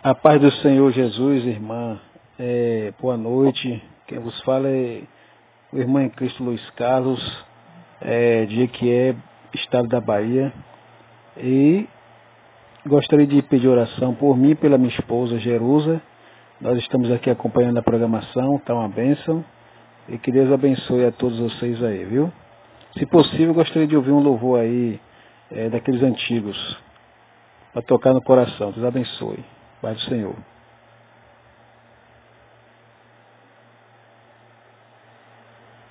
A paz do Senhor Jesus, irmã. Boa noite. Quem vos fala é o irmão em Cristo Luiz Carlos, de Jequié, estado da Bahia. E gostaria de pedir oração por mim e pela minha esposa Jerusa. Nós estamos aqui acompanhando a programação, está uma bênção. E que Deus abençoe a todos vocês aí, viu? Se possível, gostaria de ouvir um louvor aí, daqueles antigos, para tocar no coração. Deus abençoe. Paz do Senhor.